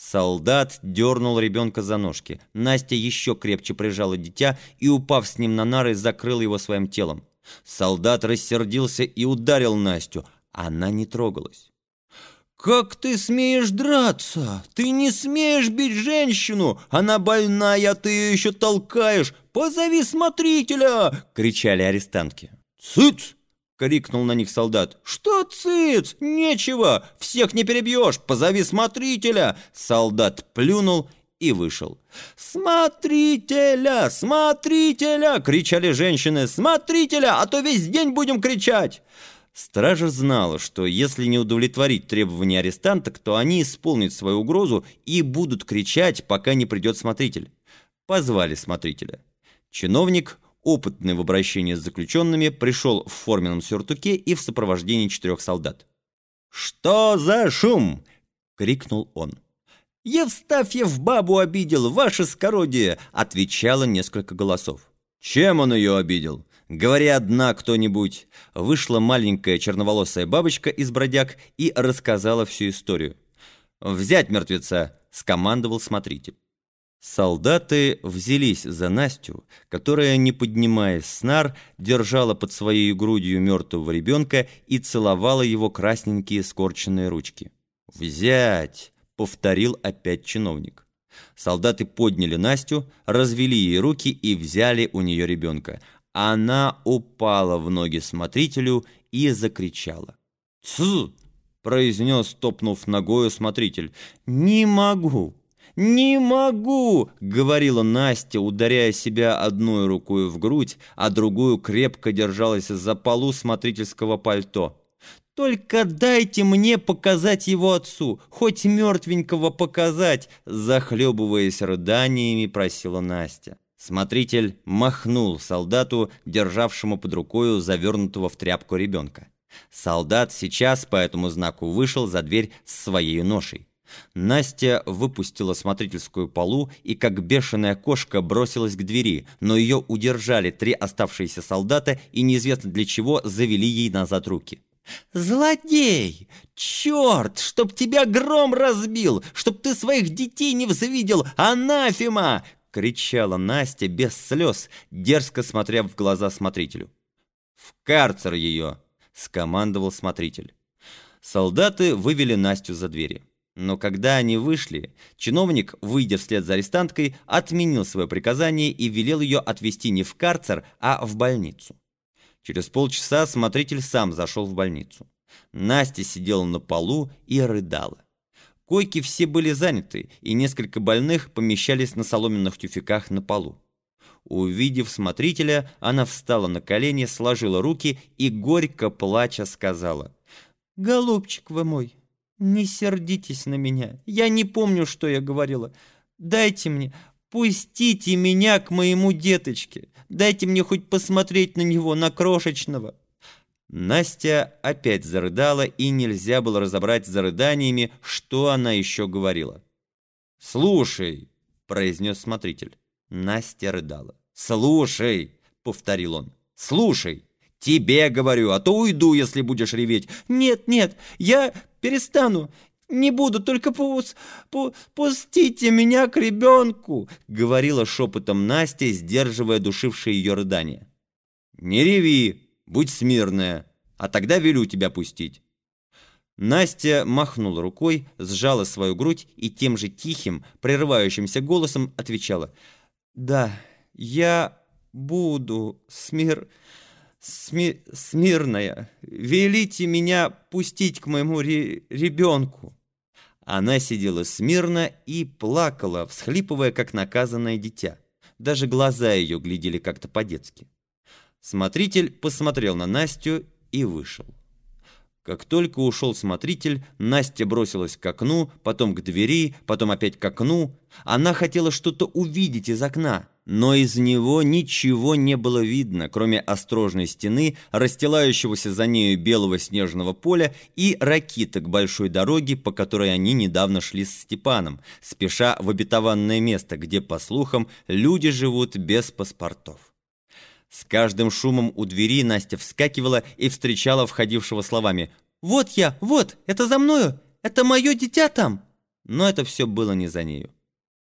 Солдат дернул ребенка за ножки. Настя еще крепче прижала дитя и, упав с ним на нары, закрыла его своим телом. Солдат рассердился и ударил Настю. Она не трогалась. «Как ты смеешь драться? Ты не смеешь бить женщину! Она больная, а ты ее еще толкаешь! Позови смотрителя!» — кричали арестантки. «Цыц!» — крикнул на них солдат. «Что цыц? Нечего! Всех не перебьешь! Позови смотрителя!» Солдат плюнул и вышел. «Смотрителя! Смотрителя!» — кричали женщины. «Смотрителя! А то весь день будем кричать!» Стража знала, что если не удовлетворить требования арестанток, то они исполнят свою угрозу и будут кричать, пока не придет смотритель. Позвали смотрителя. Чиновник, опытный в обращении с заключенными, пришел в форменном сюртуке и в сопровождении 4 солдат. «Что за шум?» — крикнул он. «Евстафьев бабу обидел, ваше скородие!» — отвечало несколько голосов. «Чем он ее обидел? Говори одна кто-нибудь!» Вышла маленькая черноволосая бабочка из бродяг и рассказала всю историю. «Взять мертвеца!» — скомандовал смотритель. Солдаты взялись за Настю, которая, не поднимаясь с нар, держала под своей грудью мертвого ребенка и целовала его красненькие скорченные ручки. «Взять!» — повторил опять чиновник. Солдаты подняли Настю, развели ей руки и взяли у нее ребенка. Она упала в ноги смотрителю и закричала. «Тсс!» — произнес, топнув ногою смотритель. «Не могу! «Не могу!» — говорила Настя, ударяя себя одной рукой в грудь, а другую крепко держалась за полу смотрительского пальто. «Только дайте мне показать его отцу, хоть мертвенького показать!» Захлебываясь рыданиями, просила Настя. Смотритель махнул солдату, державшему под рукою завернутого в тряпку ребенка. Солдат сейчас по этому знаку вышел за дверь с своей ношей. Настя выпустила смотрительскую полу и, как бешеная кошка, бросилась к двери, но ее удержали 3 оставшиеся солдата и неизвестно для чего завели ей назад руки. «Злодей! Черт! Чтоб тебя гром разбил! Чтоб ты своих детей не взвидел! Анафема!» — кричала Настя без слез, дерзко смотря в глаза смотрителю. «В карцер ее!» — скомандовал смотритель. Солдаты вывели Настю за двери. Но когда они вышли, чиновник, выйдя вслед за арестанткой, отменил свое приказание и велел ее отвезти не в карцер, а в больницу. Через полчаса смотритель сам зашел в больницу. Настя сидела на полу и рыдала. Койки все были заняты, и несколько больных помещались на соломенных тюфяках на полу. Увидев смотрителя, она встала на колени, сложила руки и, горько плача, сказала: «Голубчик вы мой, не сердитесь на меня, я не помню, что я говорила. Дайте мне, пустите меня к моему деточке, дайте мне хоть посмотреть на него, на крошечного». Настя опять зарыдала, и нельзя было разобрать за рыданиями, что она еще говорила. «Слушай», — произнес смотритель. Настя рыдала. «Слушай», — повторил он, — «слушай, тебе говорю, а то уйду, если будешь реветь». «Нет, нет, я перестану, не буду, только пустите меня к ребенку», — говорила шепотом Настя, сдерживая душившие ее рыдания. «Не реви, будь смирная, а тогда велю тебя пустить». Настя махнула рукой, сжала свою грудь и тем же тихим, прерывающимся голосом отвечала: «Да, я буду смирная. Велите меня пустить к моему ребенку». Она сидела смирно и плакала, всхлипывая, как наказанное дитя. Даже глаза ее глядели как-то по-детски. Смотритель посмотрел на Настю и вышел. Как только ушел смотритель, Настя бросилась к окну, потом к двери, потом опять к окну. Она хотела что-то увидеть из окна, но из него ничего не было видно, кроме острожной стены, расстилающегося за нею белого снежного поля и ракиток большой дороги, по которой они недавно шли с Степаном, спеша в обетованное место, где, по слухам, люди живут без паспортов. С каждым шумом у двери Настя вскакивала и встречала входившего словами: «Вот я, вот, это за мною, это мое дитя там». Но это все было не за нею.